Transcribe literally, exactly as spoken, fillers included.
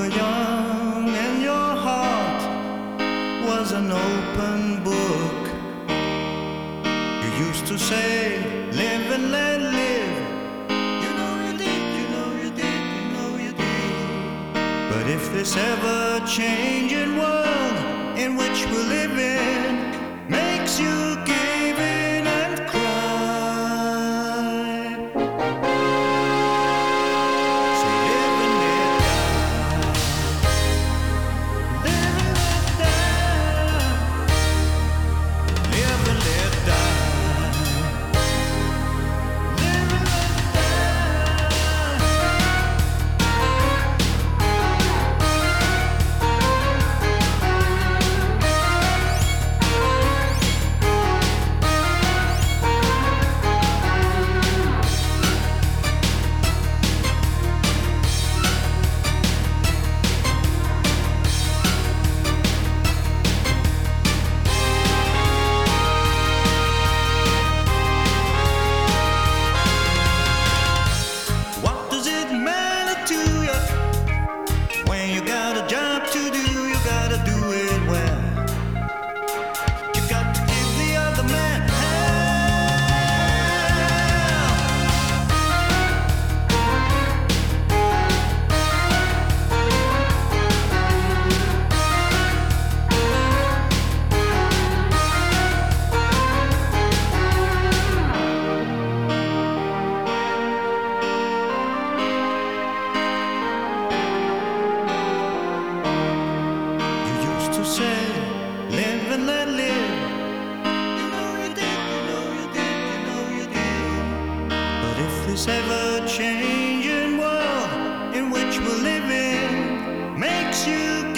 were young and your heart was an open book. You used to say, live and let live. You know you did, you know you did, you know you did. But if this ever-changing world in which we live in makes you give in and cry, say live and let die. Live and let die. Live and let die. Live and let die. What does it matter to you when you got a job to do? You gotta do it well. You got to give the other man you used to say, live and let live. You know you did, you know you did, you know you did. But if this ever-changing world in which we live in makes you